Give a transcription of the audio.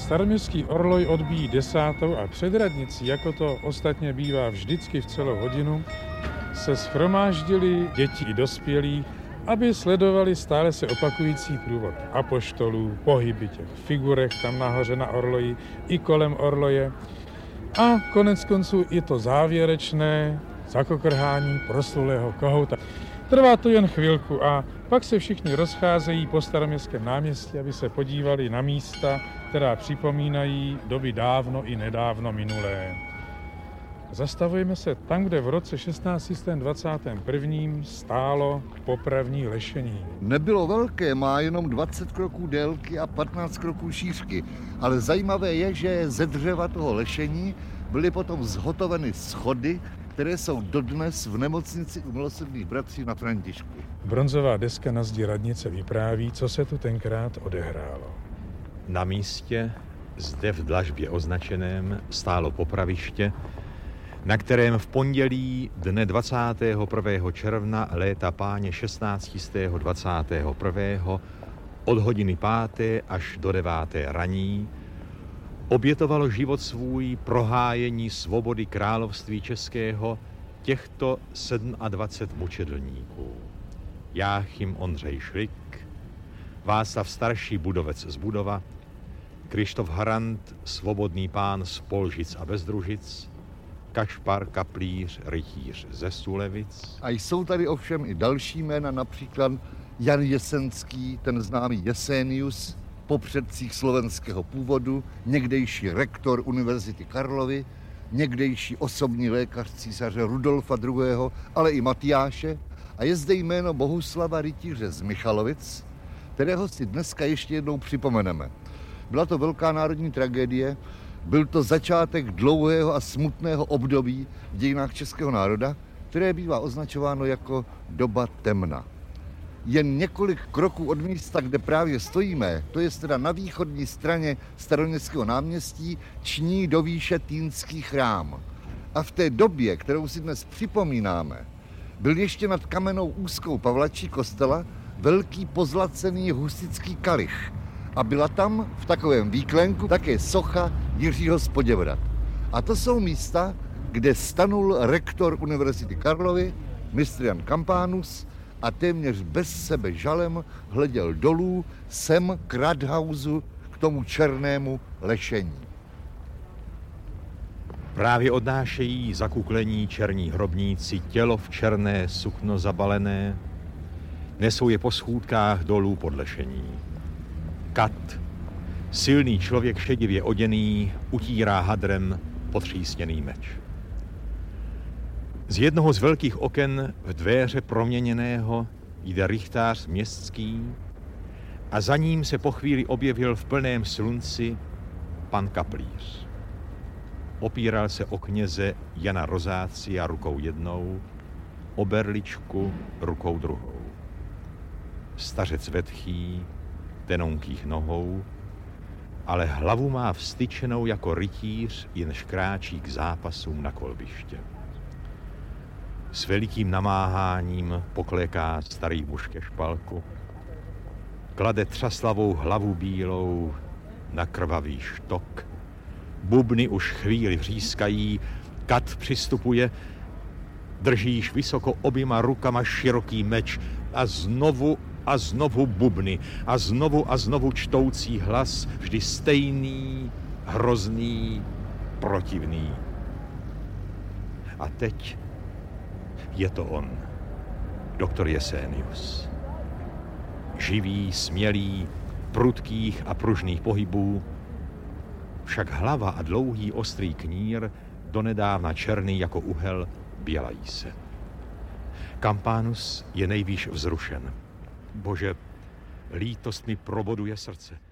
staroměstský orloj odbíjí 10. a před radnicí, jako to ostatně bývá vždycky v celou hodinu, se shromáždili děti i dospělí, aby sledovali stále se opakující průvod apoštolů, pohyby těch figurek tam nahoře na orloji i kolem orloje. A konec konců i to závěrečné zakokrhání proslulého kohouta. Trvá to jen chvilku a pak se všichni rozcházejí po staroměstském náměstí, aby se podívali na místa, která připomínají doby dávno i nedávno minulé. Zastavujeme se tam, kde v roce 1621. stálo popravní lešení. Nebylo velké, má jenom 20 kroků délky a 15 kroků šířky, ale zajímavé je, že ze dřeva toho lešení byly potom zhotoveny schody, které jsou dodnes v nemocnici u Milosrdných bratří na Františku. Bronzová deska na zdi radnice vypráví, co se tu tenkrát odehrálo. Na místě, zde v dlažbě označeném, stálo popraviště, na kterém v pondělí dne 21. června léta páně 1621. od hodiny 5. až do 9. raní obětovalo život svůj prohájení svobody království českého těchto 27 mučedlníků. Jáchym Ondřej Šlik, Václav Starší Budovec z Budova, Krištof Harant, svobodný pán z Polžic a Bezdružic, Kašpar Kaplíř, rytíř ze Sulevic. A jsou tady ovšem i další jména, například Jan Jesenský, ten známý Jesenius, po předcích slovenského původu, někdejší rektor Univerzity Karlovy, někdejší osobní lékař císaře Rudolfa II., ale i Matyáše. A je zde jméno Bohuslava rytíře z Michalovic, kterého si dneska ještě jednou připomeneme. Byla to velká národní tragédie, byl to začátek dlouhého a smutného období v dějinách českého národa, které bývá označováno jako doba temna. Jen několik kroků od místa, kde právě stojíme, to je teda na východní straně Staroměstského náměstí, ční do výše Týnský chrám. A v té době, kterou si dnes připomínáme, byl ještě nad kamennou úzkou pavlačí kostela velký pozlacený husický kalich. A byla tam v takovém výklenku také socha Jiřího z Poděbrad. A to jsou místa, kde stanul rektor Univerzity Karlovy, mistr Jan Campánus, a téměř bez sebe žalem hleděl dolů sem k Rathausu, k tomu černému lešení. Právě odnášejí zakuklení černí hrobníci tělo v černé sukno zabalené, nesou je po schůdkách dolů pod lešení. Kat, silný člověk šedivě oděný, utírá hadrem potřísněný meč. Z jednoho z velkých oken v dvéře proměněného jde rychtář městský a za ním se po chvíli objevil v plném slunci pan Kaplíř. Opíral se o kněze Jana Rozácia rukou jednou, o berličku rukou druhou. Stařec vetchý, tenonkých nohou, ale hlavu má vstyčenou jako rytíř, jenž kráčí k zápasům na kolbiště. S velikým namáháním pokléká starý muž ke špalku, klade třaslavou hlavu bílou na krvavý štok, bubny už chvíli vřískají, Kat přistupuje, držíš vysoko oběma rukama široký meč a znovu bubny a znovu čtoucí hlas, vždy stejný, hrozný, protivný. A teď je to on, doktor Jesenius. Živý, smělý, prudkých a pružných pohybů, však hlava a dlouhý ostrý knír, donedávna černý jako uhel, bělají se. Campánus je nejvýš vzrušen. Bože, lítost mi proboduje srdce.